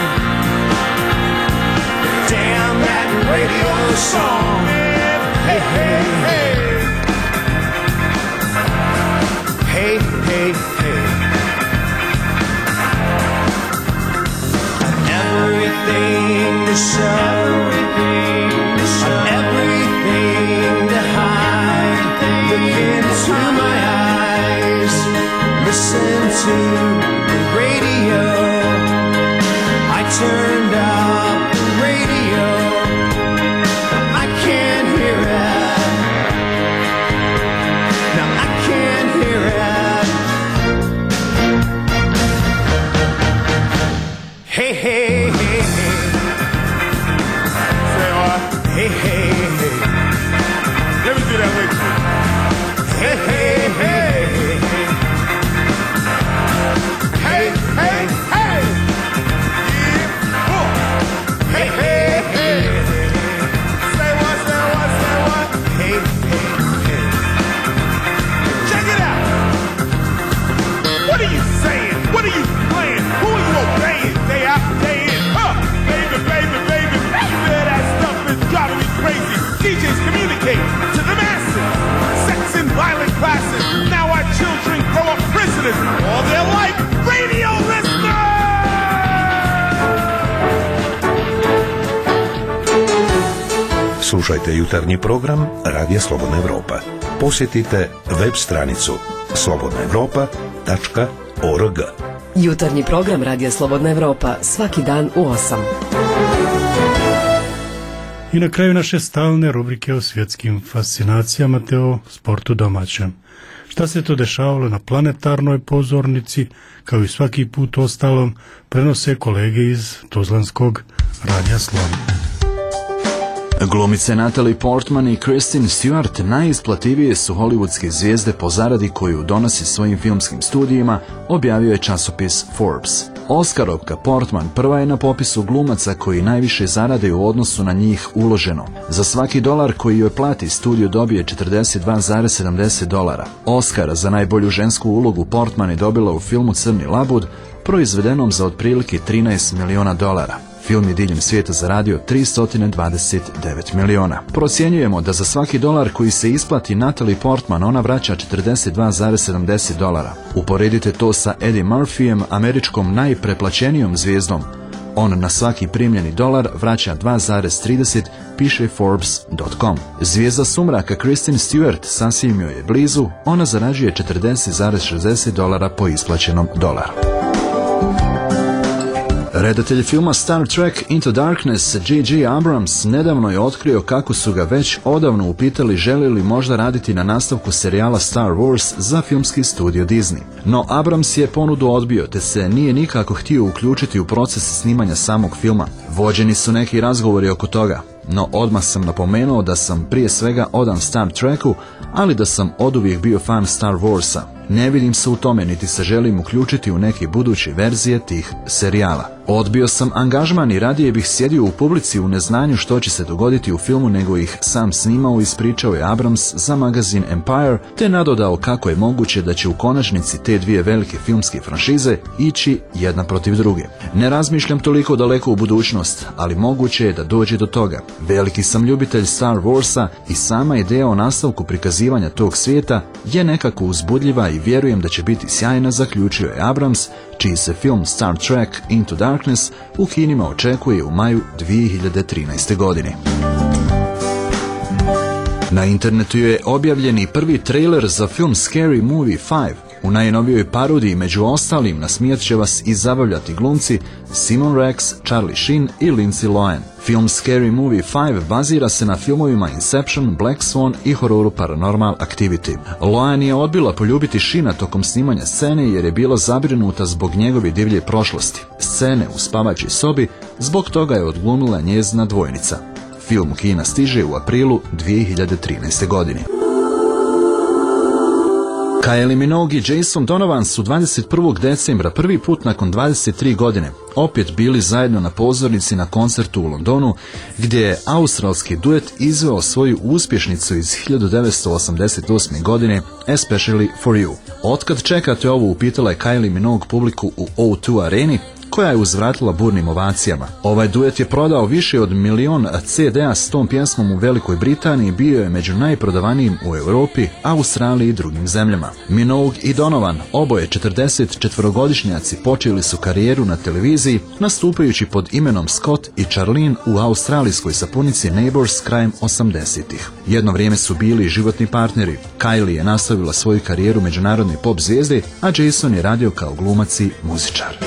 but damn that radio song. Hey, hey, hey. Hey, hey, hey. Everything to show, everything to hide. Look into my eyes, listen to radio, I turned up the radio, I can't hear it, now I can't hear it. Hey, hey, hey, hey. Say what? Hey, hey, hey. Let me do that with you. Hey, hey, hey, hey. Hey, hey, hey, yeah, oh. Hey, hey, hey, say what, say what, say what, hey, hey, hey, check it out, what are you saying, what are you playing, who are you obeying, day after day in, huh, baby, baby, baby, baby, that stuff is driving me crazy, D Js communicate to the masses, sex and violent classes, now our children grow up prisoners, all their life, radio listener! Slušajte jutarnji program Radija Slobodna Evropa. Posjetite web stranicu slobodna evropa tačka org. Jutarnji program Radija Slobodna Evropa svaki dan u osam. I na kraju naše stalne rubrike o svjetskim fascinacijama te o sportu domaćem. Šta se to dešavalo na planetarnoj pozornici, kao i svaki put ostalom, prenose kolege iz Tuzlanskog radija Slon. Glumice Natalie Portman i Kristen Stewart najisplativije su hollywoodske zvijezde po zaradi koju donosi svojim filmskim studijima, objavio je časopis Forbes. Oskarovka Portman prva je na popisu glumaca koji najviše zarade u odnosu na njih uloženo. Za svaki dolar koji joj plati studio dobije četrdeset dva zarez sedamdeset dolara. Oscara za najbolju žensku ulogu Portman je dobila u filmu Crni labud, proizvedenom za otprilike trinaest miliona dolara. Film je diljem svijeta zaradio tristo dvadeset devet miliona. Procjenjujemo da za svaki dolar koji se isplati Natalie Portman ona vraća četrdeset dva zarez sedamdeset dolara. Uporedite to sa Eddie Murphyjem, američkom najpreplaćenijom zvijezdom. On na svaki primljeni dolar vraća dva zarez trideset, piše Forbes dot com. Zvijezda sumraka Kristen Stewart sasvim joj je blizu, ona zarađuje četrdeset zarez šezdeset dolara po isplaćenom dolaru. Redatelj filma Star Trek Into Darkness J J Abrams nedavno je otkrio kako su ga već odavno upitali želi li možda raditi na nastavku serijala Star Wars za filmski studio Disney. No Abrams je ponudu odbio te se nije nikako htio uključiti u proces snimanja samog filma. Vođeni su neki razgovori oko toga, no odmah sam napomenuo da sam prije svega odan Star Treku, ali da sam oduvijek bio fan Star Warsa. Ne vidim se u tome niti se želim uključiti u neke buduće verzije tih serijala. Odbio sam angažman i radije bih sjedio u publici u neznanju što će se dogoditi u filmu nego ih sam snimao, ispričao je Abrams za magazin Empire, te nadodao kako je moguće da će u konačnici te dvije velike filmske franšize ići jedna protiv druge. Ne razmišljam toliko daleko u budućnost, ali moguće je da dođe do toga. Veliki sam ljubitelj Star Warsa i sama ideja o nastavku prikazivanja tog svijeta je nekako uzbudljiva i vjerujem da će biti sjajna, zaključio je Abrams, čiji se film Star Trek Into Darkness u kinima očekuje u maju dvije hiljade trinaeste. godine. Na internetu je objavljen i prvi trailer za film Scary Movie pet. U najnovijoj parodiji među ostalim nasmijat će vas i zabavljati glumci Simon Rex, Charlie Sheen i Lindsay Lohan. Film Scary Movie pet bazira se na filmovima Inception, Black Swan i hororu Paranormal Activity. Lohan je odbila poljubiti Sheena tokom snimanja scene jer je bila zabrinuta zbog njegove divlje prošlosti. Scene u spavačoj sobi, zbog toga je odglumila njezina dvojnica. Film u kina stiže u aprilu dvije hiljade trinaeste. godine. Kylie Minogue i Jason Donovan su dvadeset prvog decembra prvi put nakon dvadeset tri godine opet bili zajedno na pozornici na koncertu u Londonu, gdje je australski duet izveo svoju uspješnicu iz hiljadu devetsto osamdeset osme. godine Especially for You. Otkad čekate ovo, upitala je Kylie Minogue publiku u O dva areni, koja je uzvratila burnim ovacijama. Ovaj duet je prodao više od milion C D-a s tom pjesmom u Velikoj Britaniji, bio je među najprodavanijim u Europi, Australiji i drugim zemljama. Minogue i Donovan, oboje četrdeset četvorogodišnjaci, počeli su karijeru na televiziji, nastupajući pod imenom Scott i Charlene u australijskoj sapunici Neighbours krajem osamdesetih. Jedno vrijeme su bili životni partneri. Kylie je nastavila svoju karijeru međunarodne pop zvijezde, a Jason je radio kao glumac i muzičar.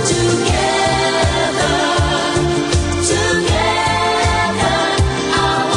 Together, I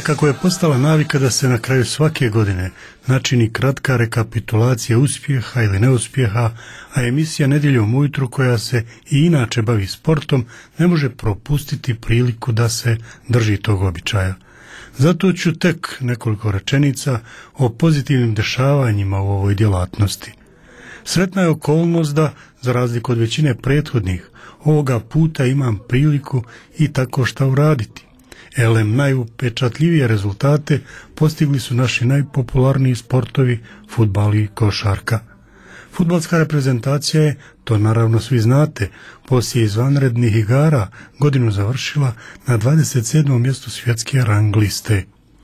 Kako je postala navika da se na kraju svake godine načini kratka rekapitulacija uspjeha ili neuspjeha, a emisija Nedjeljom ujutro koja se i inače bavi sportom ne može propustiti priliku da se drži tog običaja. Zato ću tek nekoliko rečenica o pozitivnim dešavanjima u ovoj djelatnosti. Sretna je okolnost da, za razliku od većine prethodnih, ovoga puta imam priliku i tako šta uraditi. Elem najupečatljivije rezultate postigli su naši najpopularniji sportovi, fudbal i košarka. Fudbalska reprezentacija je, to naravno svi znate, poslije izvanrednih igara godinu završila na dvadeset sedmom mjestu svjetske rang liste.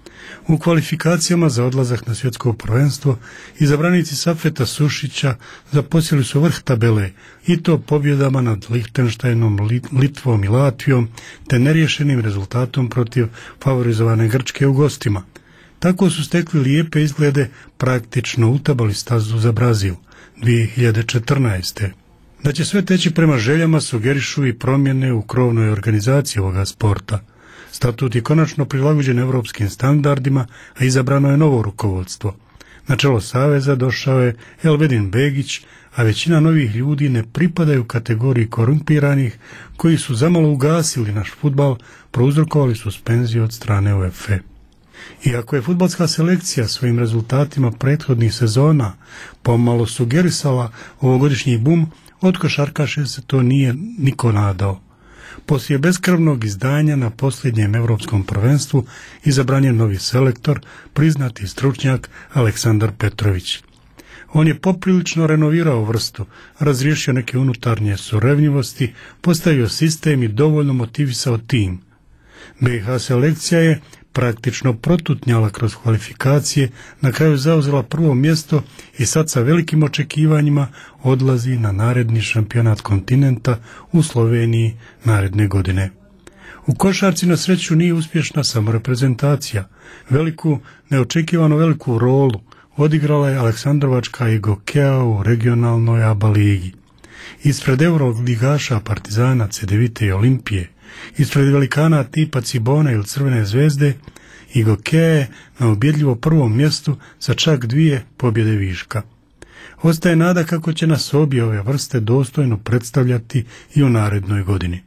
U kvalifikacijama za odlazak na svjetsko prvenstvo izabranici Safeta Sušića zaposjeli su vrh tabele i to pobjedama nad Lihtenštajnom, Litvom i Latvijom te neriješenim rezultatom protiv favorizovane Grčke u gostima. Tako su stekli lijepe izglede, praktično utabali stazu za Brazil dvije hiljade četrnaeste. Da će sve teći prema željama sugerišu i promjene u krovnoj organizaciji ovoga sporta. Statut je konačno prilagođen europskim standardima, a izabrano je novo rukovodstvo. Na čelo saveza došao je Elvedin Begić, a većina novih ljudi ne pripadaju kategoriji korumpiranih koji su zamalo ugasili naš fudbal, prouzrokovali suspenziju od strane UEFA. Iako je fudbalska selekcija svojim rezultatima prethodnih sezona pomalo sugerisala ovogodišnji bum, od košarkaša se to nije niko nadao. Poslije beskrvnog izdanja na posljednjem europskom prvenstvu izabran je novi selektor, priznati stručnjak Aleksandar Petrović. On je poprilično renovirao vrstu, razriješio neke unutarnje surevnjivosti, postavio sistem i dovoljno motivisao tim. B i H selekcija je praktično protutnjala kroz kvalifikacije, na kraju zauzela prvo mjesto i sad sa velikim očekivanjima odlazi na naredni šampionat kontinenta u Sloveniji naredne godine. U košarci na sreću nije uspješna samo reprezentacija. Veliku, neočekivano veliku rolu odigrala je Aleksandrovačka i Gokea u regionalnoj A B A ligi. Ispred euroligaša Partizana, Cedevite i Olimpije, ispred velikana tipa Cibona ili Crvene zvezde, i Gokea je na ubjedljivo prvom mjestu sa čak dvije pobjede viška. Ostaje nada kako će nas obje ove vrste dostojno predstavljati i u narednoj godini.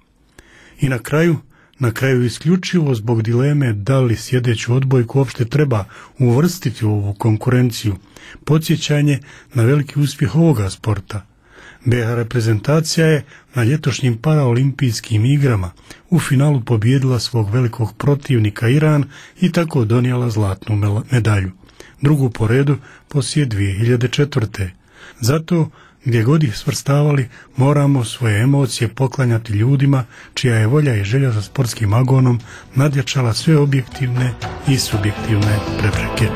I na kraju, na kraju isključivo zbog dileme da li sjedeću odbojku uopšte treba uvrstiti u ovu konkurenciju, podsjećanje na veliki uspjeh ovoga sporta. B H reprezentacija je na ljetošnjim paraolimpijskim igrama u finalu pobijedila svog velikog protivnika Iran i tako donijela zlatnu medalju, drugu po redu poslije dvije hiljade četvrte. Zato, gdje god ih svrstavali, moramo svoje emocije poklanjati ljudima čija je volja i želja za sportskim agonom nadjačala sve objektivne i subjektivne prepreke.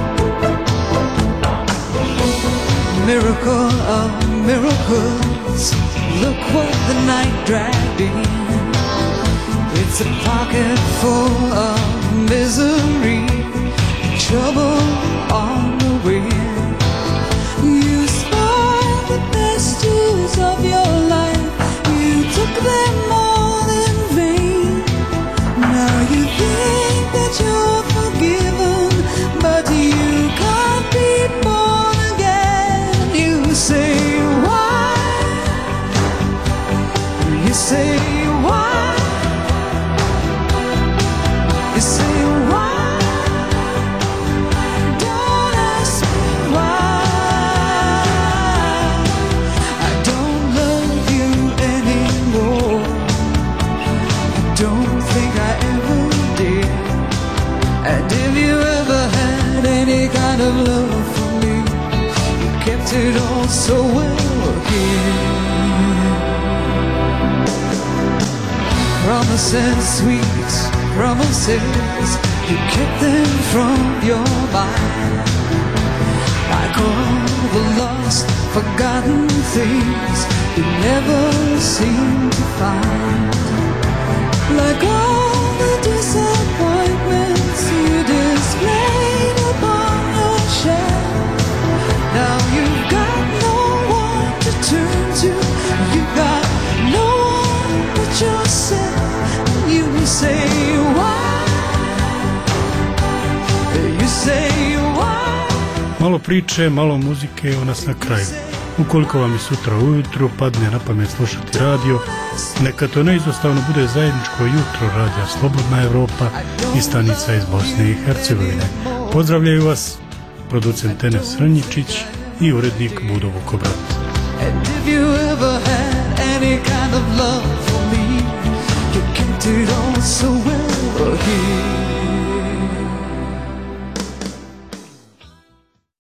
Miracle of miracles, look what the night dragged in. It's a pocket full of misery, trouble on the wind. You spoiled the best years of your life, you took them all in vain. Now you think that you're forgiven, but you can't be born again. You say why? You say why? You say why? Don't ask me why. I don't love you anymore. I don't think I ever did. And if you ever had any kind of love for me, you kept it all so well again. Promises, sweet promises, you kept them from your mind. Like all the lost, forgotten things you never seem to find. Like all the disappointments you displayed upon your shelf. Now you've got no one to turn to, you've got no one but yourself. You say why? Malo priče, malo muzike, evo nas na kraju. Ukoliko vam i sutra ujutro padne na pamet slušati radio, neka to neizostavno bude zajedničko jutro radija Slobodna Evropa i stanica iz Bosne i Hercegovine. Pozdravljaju vas producent Enes Rnjičić i urednik Budo Vukobrat. And if you ever had any kind of love for me, you kept it all so